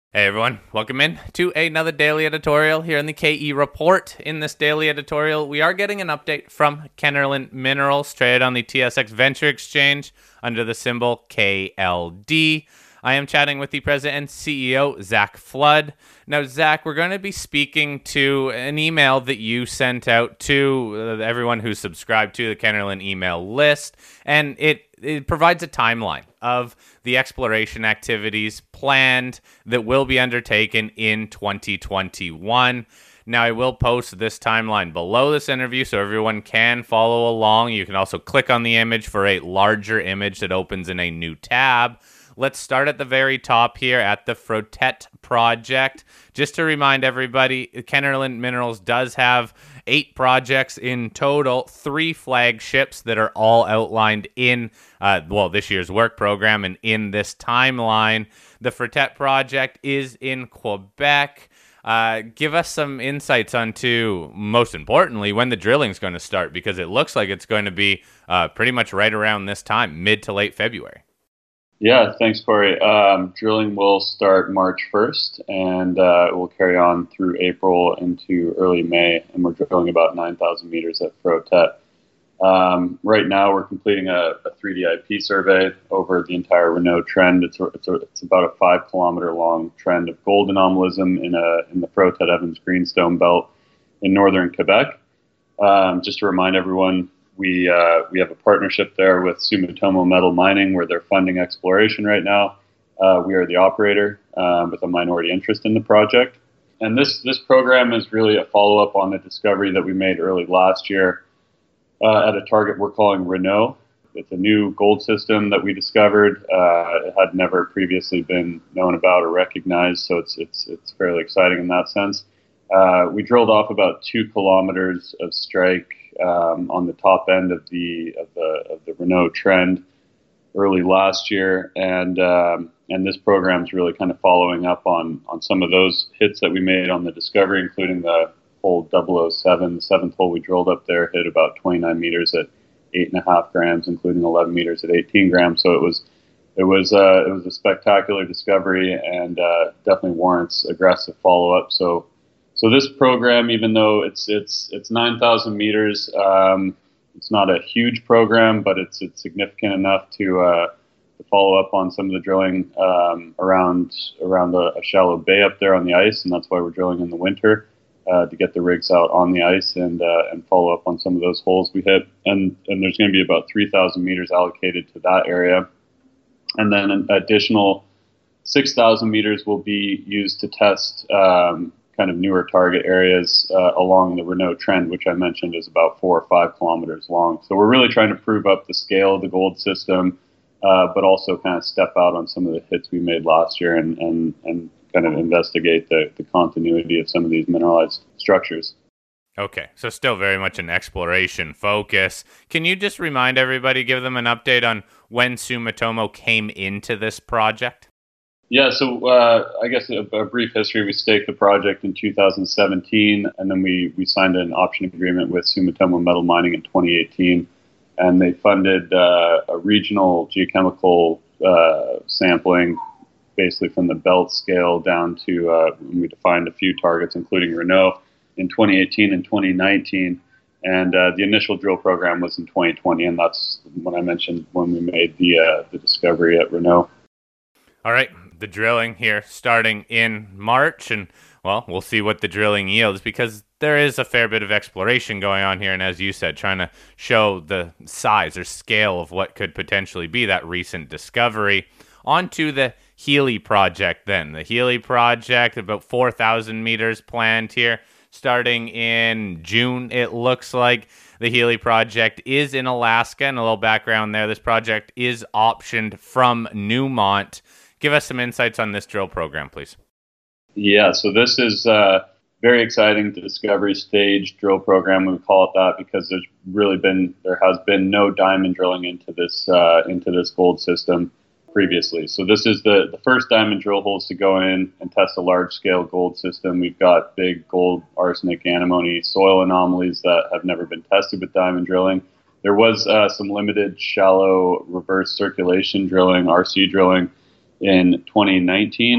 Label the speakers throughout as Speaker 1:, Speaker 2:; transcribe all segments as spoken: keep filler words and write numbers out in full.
Speaker 1: Hey everyone, welcome in to another daily editorial here in the K E Report. In this daily editorial, we are getting an update from Kennerland Minerals, traded on the T S X Venture Exchange under the symbol K L D. I am chatting with the president and C E O, Zach Flood. Now, Zach, we're going to be speaking to an email that you sent out to uh, everyone who's subscribed to the Kennerland email list, and it, it provides a timeline of the exploration activities planned that will be undertaken in twenty twenty-one. Now, I will post this timeline below this interview so everyone can follow along. You can also click on the image for a larger image that opens in a new tab. Let's start at the very top here at the Frotette project. Just to remind everybody, Kennerland Minerals does have eight projects in total, three flagships that are all outlined in, uh, well, this year's work program and in this timeline. The Frotette project is in Quebec. Uh, give us some insights onto, most importantly, when the drilling is going to start, because it looks like it's going to be uh, pretty much right around this time, mid to late February.
Speaker 2: Yeah, thanks, Corey. Um, drilling will start March first, and uh, it will carry on through April into early May, and we're drilling about nine thousand meters at Frotette. Um, right now, we're completing a, a three D I P survey over the entire Renault trend. It's, it's, a, it's about a five kilometer long trend of gold anomalism in, a, in the Frotette Evans Greenstone Belt in northern Quebec. Um, just to remind everyone, We uh, we have a partnership there with Sumitomo Metal Mining, where they're funding exploration right now. Uh, we are the operator um, with a minority interest in the project. And this, this program is really a follow-up on the discovery that we made early last year uh, at a target we're calling Renault. It's a new gold system that we discovered. Uh, it had never previously been known about or recognized, so it's, it's, it's fairly exciting in that sense. Uh, we drilled off about two kilometers of strike Um, on the top end of the of the of the Renault trend early last year, and um, and this program is really kind of following up on on some of those hits that we made on the discovery, including the hole double oh seven, the seventh hole we drilled up there, hit about twenty-nine meters at eight and a half grams, including eleven meters at eighteen grams. So it was it was uh, it was a spectacular discovery, and uh, definitely warrants aggressive follow up. So. So this program, even though it's it's it's nine thousand meters, um, it's not a huge program, but it's it's significant enough to, uh, to follow up on some of the drilling um, around around a, a shallow bay up there on the ice, and that's why we're drilling in the winter uh, to get the rigs out on the ice and uh, and follow up on some of those holes we hit. And and there's going to be about three thousand meters allocated to that area, and then an additional six thousand meters will be used to test Um, kind of newer target areas uh, along the Renault trend, which I mentioned is about four or five kilometers long. So we're really trying to prove up the scale of the gold system, uh, but also kind of step out on some of the hits we made last year and, and, and kind of investigate the, the continuity of some of these mineralized structures.
Speaker 1: Okay, so still very much an exploration focus. Can you just remind everybody, give them an update on when Sumitomo came into this project?
Speaker 2: Yeah, so uh, I guess a, a brief history. We staked the project in two thousand seventeen, and then we, we signed an option agreement with Sumitomo Metal Mining in twenty eighteen, and they funded uh, a regional geochemical uh, sampling, basically from the belt scale down to, uh, we defined a few targets, including Renault, in twenty eighteen and twenty nineteen, and uh, the initial drill program was in twenty twenty, and that's when I mentioned when we made the uh, the discovery at Renault.
Speaker 1: All right, the drilling here starting in March, and well, we'll see what the drilling yields, because there is a fair bit of exploration going on here, and as you said, trying to show the size or scale of what could potentially be that recent discovery. On to the Healy project then. The Healy project, about four thousand meters planned here, starting in June, it looks like. The Healy project is in Alaska, and a little background there. This project is optioned from Newmont. Give us some insights on this drill program, please.
Speaker 2: Yeah, so this is uh, very exciting discovery stage drill program. We call it that because there's really been there has been no diamond drilling into this uh, into this gold system previously. So this is the the first diamond drill holes to go in and test a large scale gold system. We've got big gold, arsenic, antimony soil anomalies that have never been tested with diamond drilling. There was uh, some limited shallow reverse circulation drilling, R C drilling, in twenty nineteen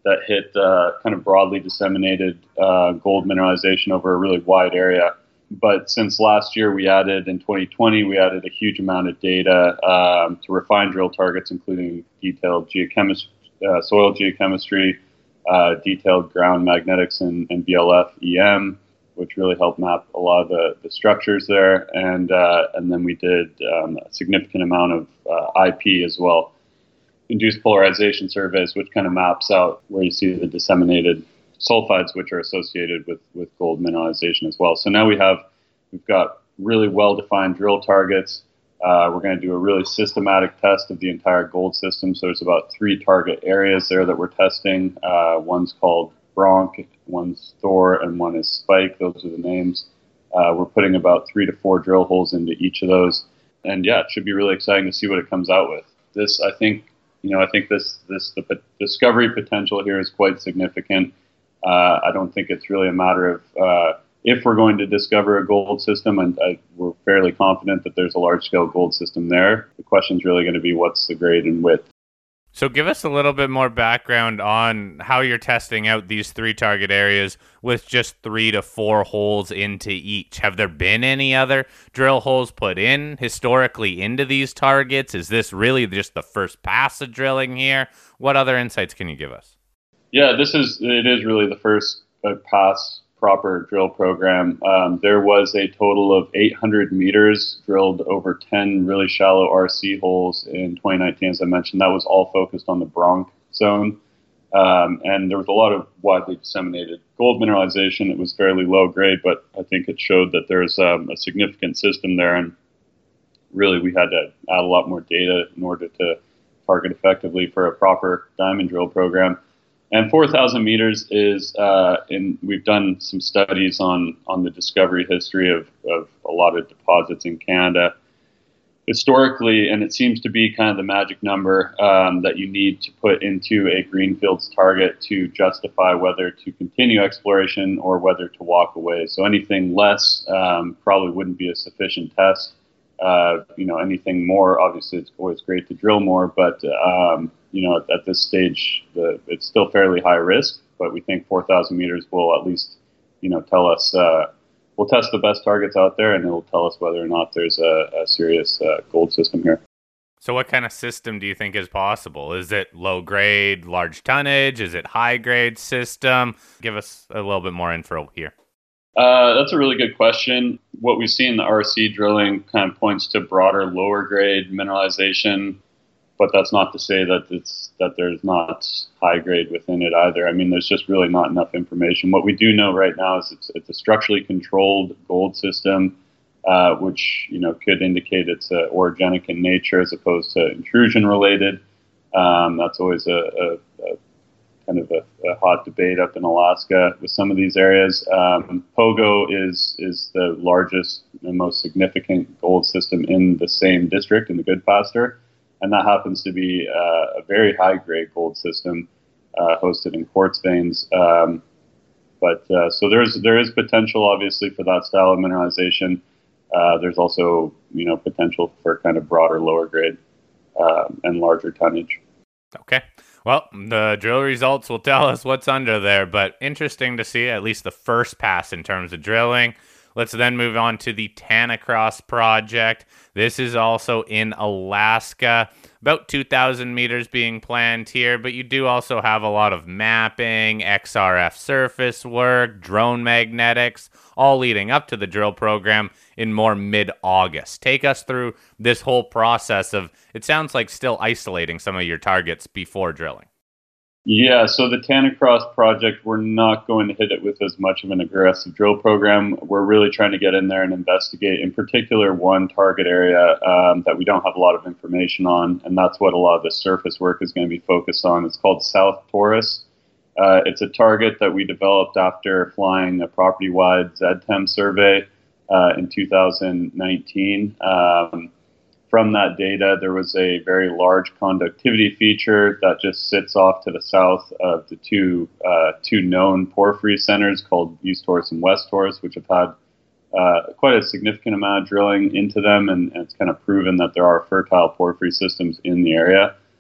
Speaker 2: that hit uh, kind of broadly disseminated uh, gold mineralization over a really wide area. But since last year, we added, in twenty twenty, we added a huge amount of data um, to refine drill targets, including detailed geochemistry, uh, soil geochemistry, uh, detailed ground magnetics and, and B L F E M, which really helped map a lot of the, the structures there. And uh, and then we did um, a significant amount of uh, I P as well, induced polarization surveys, which kind of maps out where you see the disseminated sulfides, which are associated with, with gold mineralization as well. So now we have, we've got really well-defined drill targets. Uh, we're going to do a really systematic test of the entire gold system. So there's about three target areas there that we're testing. Uh, one's called Bronc, one's Thor, and one is Spike. Those are the names. Uh, we're putting about three to four drill holes into each of those. And yeah, it should be really exciting to see what it comes out with. This, I think, you know, I think this, this, the p- discovery potential here is quite significant. Uh, I don't think it's really a matter of uh, if we're going to discover a gold system, and I, we're fairly confident that there's a large-scale gold system there. The question is really going to be what's the grade and width.
Speaker 1: So give us a little bit more background on how you're testing out these three target areas with just three to four holes into each. Have there been any other drill holes put in historically into these targets? Is this really just the first pass of drilling here? What other insights can you give us?
Speaker 2: Yeah, this is it is really the first uh, pass proper drill program. Um, there was a total of eight hundred meters drilled over ten really shallow R C holes in twenty nineteen, as I mentioned. That was all focused on the Bronc zone. Um, and there was a lot of widely disseminated gold mineralization. It was fairly low grade, but I think it showed that there's um, a significant system there. And really, we had to add a lot more data in order to target effectively for a proper diamond drill program. And four thousand meters is, uh, in, we've done some studies on, on the discovery history of, of a lot of deposits in Canada historically, and it seems to be kind of the magic number um, that you need to put into a greenfields target to justify whether to continue exploration or whether to walk away. So anything less um, probably wouldn't be a sufficient test. Uh, you know, anything more, obviously it's always great to drill more, but um, you know, at, at this stage, the, it's still fairly high risk, but we think four thousand meters will at least, you know, tell us, uh, we'll test the best targets out there, and it'll tell us whether or not there's a, a serious uh, gold system here.
Speaker 1: So what kind of system do you think is possible? Is it low grade, large tonnage? Is it high grade system? Give us a little bit more info here.
Speaker 2: Uh, that's a really good question. What we see in the R C drilling kind of points to broader, lower grade mineralization, but that's not to say that it's that there's not high grade within it either. I mean, there's just really not enough information. What we do know right now is it's, it's a structurally controlled gold system, uh, which you know could indicate it's uh, orogenic in nature as opposed to intrusion related. Um, that's always a, a, a kind of a, a hot debate up in Alaska with some of these areas. Um, Pogo is is the largest and most significant gold system in the same district, in the Goodpaster, and that happens to be uh, a very high-grade gold system uh, hosted in quartz veins. Um, but uh, so there's there is potential, obviously, for that style of mineralization. Uh, there's also you know potential for kind of broader, lower grade uh, and larger tonnage.
Speaker 1: Okay. Well, the drill results will tell us what's under there, but interesting to see at least the first pass in terms of drilling. Let's then move on to the Tanacross project. This is also in Alaska. About two thousand meters being planned here, but you do also have a lot of mapping, X R F surface work, drone magnetics, all leading up to the drill program in more mid-August. Take us through this whole process of, it sounds like still isolating some of your targets before drilling.
Speaker 2: Yeah, so the Tanacross project, we're not going to hit it with as much of an aggressive drill program. We're really trying to get in there and investigate, in particular, one target area um, that we don't have a lot of information on, and that's what a lot of the surface work is going to be focused on. It's called South Taurus. Uh, it's a target that we developed after flying a property-wide Z T E M survey uh, in two thousand nineteen. Um, From that data, there was a very large conductivity feature that just sits off to the south of the two uh, two known porphyry centers called East Taurus and West Taurus, which have had uh, quite a significant amount of drilling into them, and, and it's kind of proven that there are fertile porphyry systems in the area.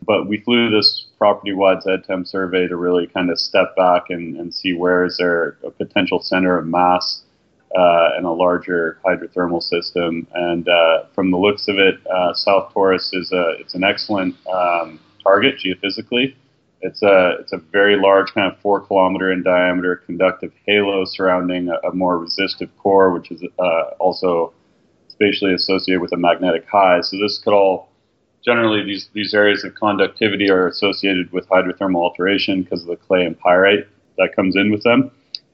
Speaker 2: but we flew this property-wide Z TEM survey to really kind of step back and, and see where is there a potential center of mass uh, in a larger hydrothermal system. And uh, from the looks of it, uh, South Taurus is a it's an excellent um, target geophysically. It's a it's a very large, kind of four kilometer in diameter conductive halo surrounding a, a more resistive core, which is uh, also spatially associated with a magnetic high. So this could all Generally, these, these areas of conductivity are associated with hydrothermal alteration because of the clay and pyrite that comes in with them.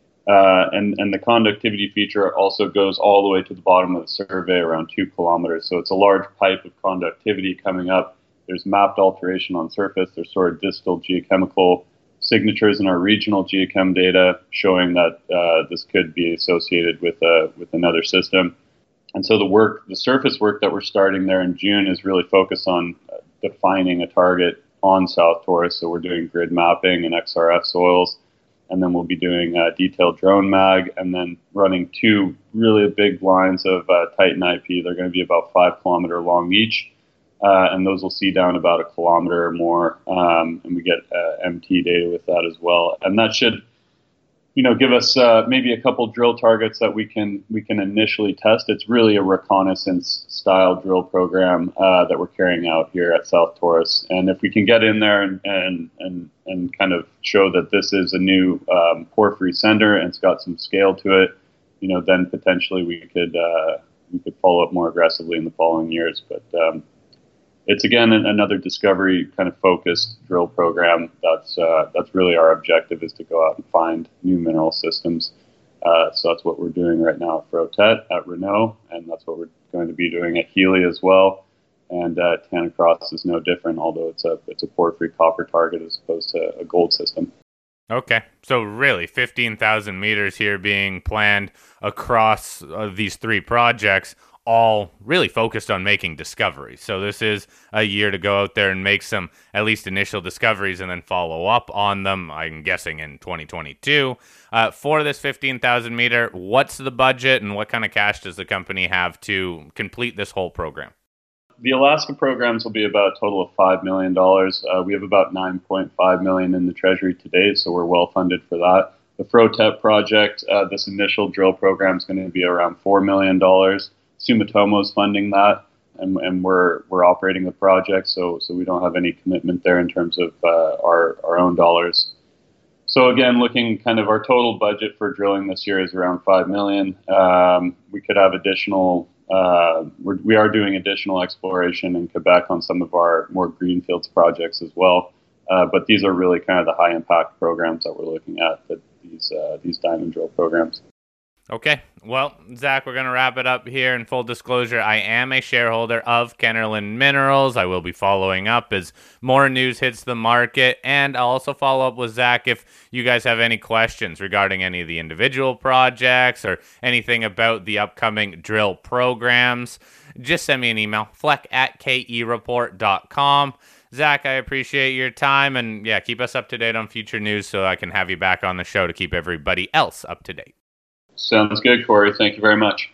Speaker 2: Uh, and, and the conductivity feature also goes all the way to the bottom of the survey, around two kilometers. So it's a large pipe of conductivity coming up. There's mapped alteration on surface. There's sort of distal geochemical signatures in our regional geochem data showing that uh, this could be associated with, uh, with another system. And so the work, the surface work that we're starting there in June is really focused on defining a target on South Taurus. So we're doing grid mapping and X R F soils, and then we'll be doing uh, detailed drone mag, and then running two really big lines of uh, Titan I P. They're going to be about five kilometer long each, uh, and those will see down about a kilometer or more, um, and we get uh, M T data with that as well. And that should, you know, give us uh, maybe a couple drill targets that we can we can initially test. It's really a reconnaissance style drill program uh, that we're carrying out here at South Taurus. And if we can get in there and and and, and kind of show that this is a new um, porphyry center and it's got some scale to it, you know, then potentially we could uh, we could follow up more aggressively in the following years. But um, it's again another discovery kind of focused drill program. That's uh, that's really our objective, is to go out and find new mineral systems. Uh, so that's what we're doing right now at Frotet, at Renault, and that's what we're going to be doing at Healy as well. And uh, Tanacross is no different, although it's a it's a porphyry copper target as opposed to a gold system.
Speaker 1: Okay, so really fifteen thousand meters here being planned across uh, these three projects, all really focused on making discoveries. So this is a year to go out there and make some at least initial discoveries and then follow up on them, I'm guessing in twenty twenty-two. Uh, for this fifteen thousand meter, what's the budget and what kind of cash does the company have to complete this whole program?
Speaker 2: The Alaska programs will be about a total of five million dollars. Uh, we have about nine point five million dollars in the treasury to date, so we're well funded for that. The Frotet project, uh, this initial drill program is going to be around four million dollars. Sumitomo is funding that, and, and we're we're operating the project, so so we don't have any commitment there in terms of uh, our our own dollars. So again, looking kind of our total budget for drilling this year is around five million. Um, we could have additional. Uh, we're, we are doing additional exploration in Quebec on some of our more greenfields projects as well. Uh, but these are really kind of the high impact programs that we're looking at. That these uh, these diamond drill programs.
Speaker 1: Okay, well, Zach, we're going to wrap it up here. In full disclosure, I am a shareholder of Kennerland Minerals. I will be following up as more news hits the market, and I'll also follow up with Zach if you guys have any questions regarding any of the individual projects or anything about the upcoming drill programs. Just send me an email, fleck at k e report dot com. Zach, I appreciate your time, and yeah, keep us up to date on future news so I can have you back on the show to keep everybody else up to date.
Speaker 2: Sounds good, Corey. Thank you very much.